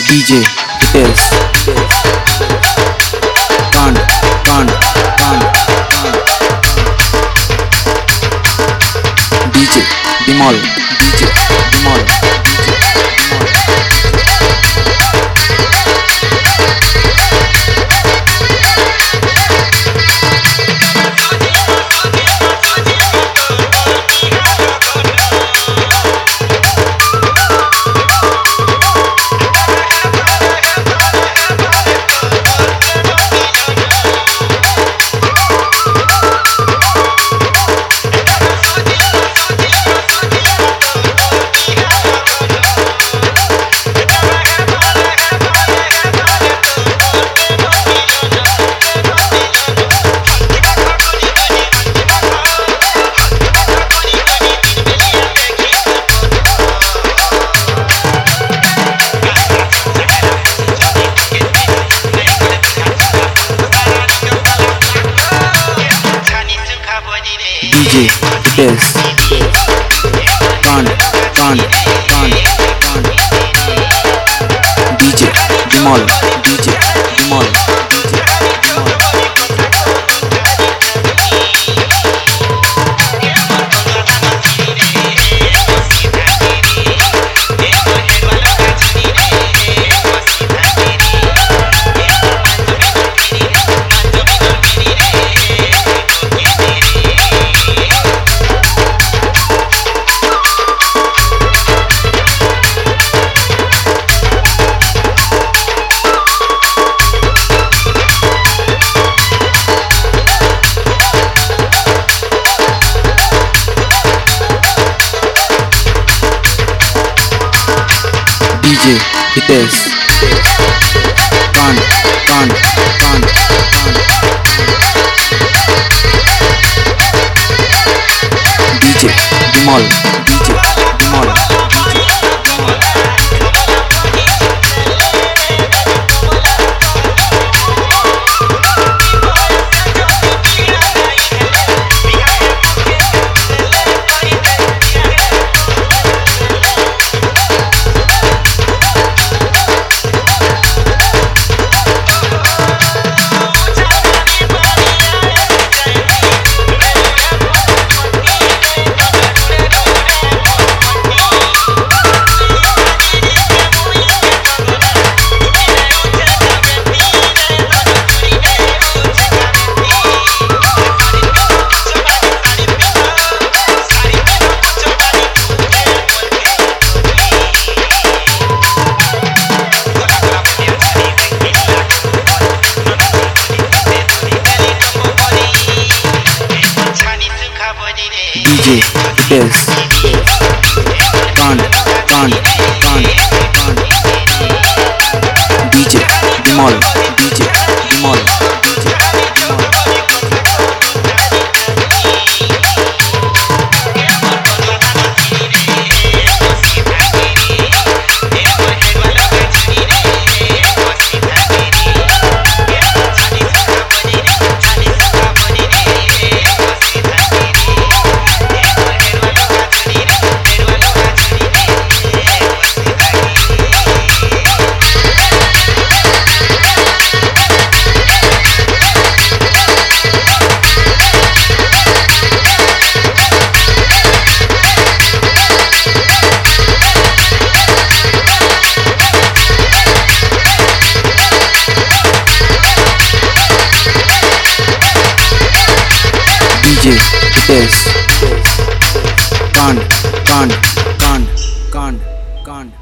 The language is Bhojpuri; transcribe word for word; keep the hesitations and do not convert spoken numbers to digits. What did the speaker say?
डीजे हितेश कांड कांड कांड डीजे डिमॉल डीजे डिमॉल डीजे हितेश कांड कांड कांड कांड डीजे डिमॉल डीजे डिमॉल डीजे हितेश कांड कांड कांड कांड डीजे डिमॉल डीजे डिमॉल डीजे हितेश कांड कांड कांड कांड डीजे डिमॉल डीजे डिमॉल डीजे हितेश कांड कांड कांड कांड कांड